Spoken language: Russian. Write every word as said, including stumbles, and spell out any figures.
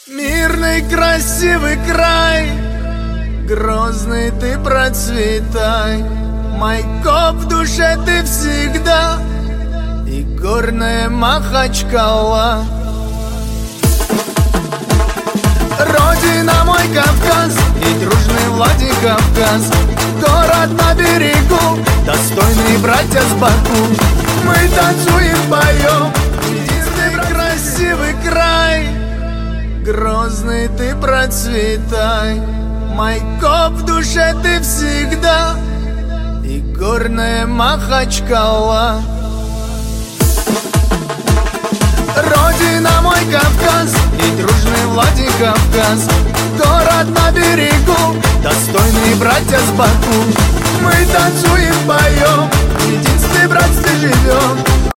Мирный, красивый край, грозный ты процветай. Майкоп в душе ты всегда, и горная Махачкала. Родина мой Кавказ, и дружный Владикавказ. Город на берегу, достойные братья с Баку. Мы танцуем, поем, единый красивый край. Грозный ты процветай, Майкоп в душе ты всегда, и горная Махачкала. Родина мой Кавказ, и дружный Владикавказ. Город на берегу, достойные братья с Баку. Мы танцуем, поем, в единстве, братстве живем.